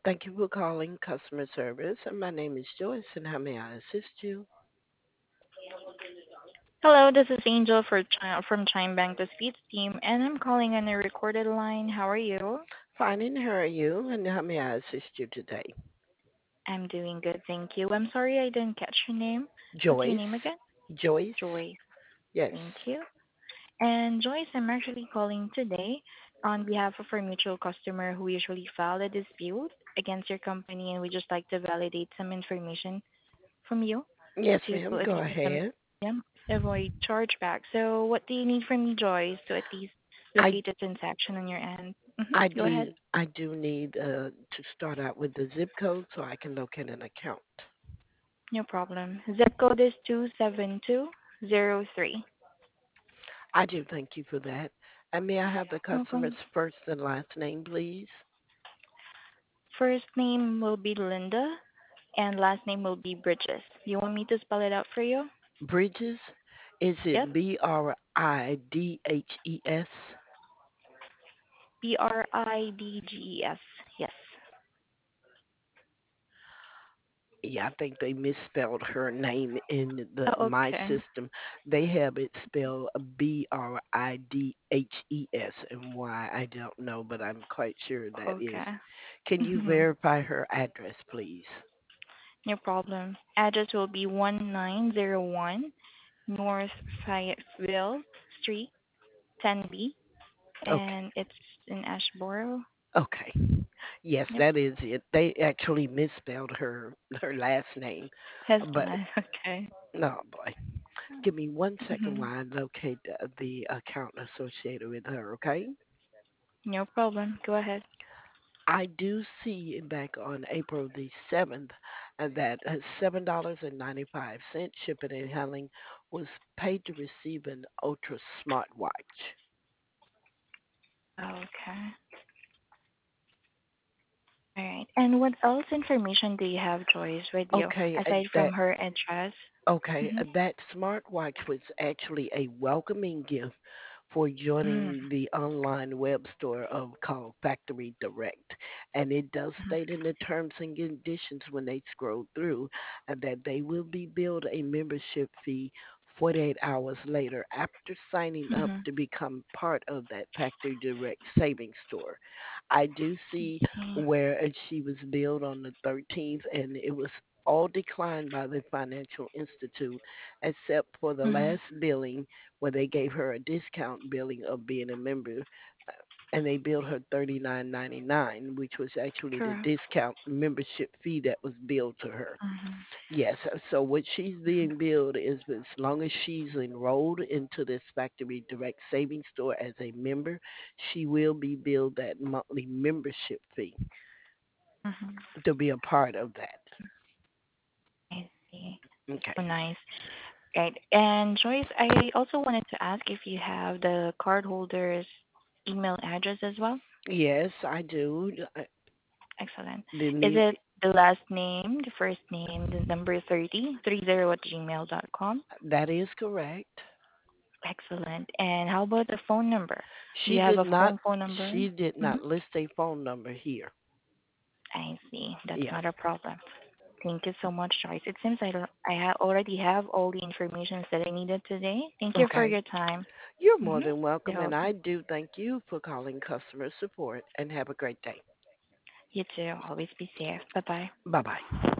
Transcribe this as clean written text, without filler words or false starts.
Thank you for calling customer service. My name is Joyce, and how may I assist you? Hello, this is Angel from Chime Bank, the Speeds team, and I'm calling on a recorded line. How are you? Fine, and how are you? And how may I assist you today? I'm doing good, thank you. I'm sorry I didn't catch your name. What's your name Joyce? again? Joyce? Joyce. Yes. Thank you. And Joyce, I'm actually calling today on behalf of our mutual customer who usually filed a dispute against your company, and we just like to validate some information from you Yes, to ma'am. Go eliminate some ahead. avoid chargeback. So, what do you need from me, Joyce, to at least I locate the transaction on your end? I Go ahead. do I do need to start out with the zip code so I can locate an account. No problem. Zip code is 27203. I do thank you for that. And may I have the customer's Welcome. first and last name, please? First name will be Linda, and last name will be Bridges. You want me to spell it out for you? Bridges? Is Yep. it Bridhes? Bridges. Yes. Yeah, I think they misspelled her name in the Oh, my okay. system. They have it spelled Bridhes, and why I don't know, but I'm quite sure that is. Okay. Can you Mhm. verify her address, please? No problem. Address will be 1901 North Fayetteville Street, 10B, Okay. and it's in Ashboro. Okay. Yes, Yep. that is it. They actually misspelled her last name, That's but nice. Okay. no boy. Give me 1 second Mhm. while I locate the account associated with her, okay? No problem. Go ahead. I do see back on April the 7th that $7.95 shipping and handling was paid to receive an Ultra smartwatch. Okay. All right. And what else information do you have, Joyce, with you Okay, aside from that her address? okay, Mm-hmm. that smartwatch was actually a welcoming gift for Mm-hmm. joining the online web store called Factory Direct. And it does state in the terms and conditions when they scroll through that they will be billed a membership fee 48 hours later after signing up Mm-hmm. to become part of that Factory Direct savings store. I do see See. where she was billed on the 13th, and it was all declined by the financial institute except for the Mm-hmm. last billing where they gave her a discount billing of being a member, and they billed her $39.99, which was actually the Correct. discount membership fee that was billed to her. Mm-hmm. Yes, so what she's being billed is as long as she's enrolled into this Factory Direct Savings Store as a member, she will be billed that monthly membership fee Mm-hmm. to be a part of that. I see. Okay. So nice. Right. And Joyce, I also wanted to ask if you have the cardholder's email address as well. Yes, I do. Excellent. The Is new it the last name, the first name, the number 30 at gmail.com? that is correct. Excellent. And how about the phone number? Do She you have did a not phone number? she did Mm-hmm. not list a phone number here. I see. That's Yes. not a problem. Thank you so much, Joyce. It seems already have all the information that I needed today. Thank you for Okay. your time. You're more than Mm-hmm. welcome, and I do thank you for calling customer support, and have a great day. You too. Always be safe. Bye bye. Bye bye.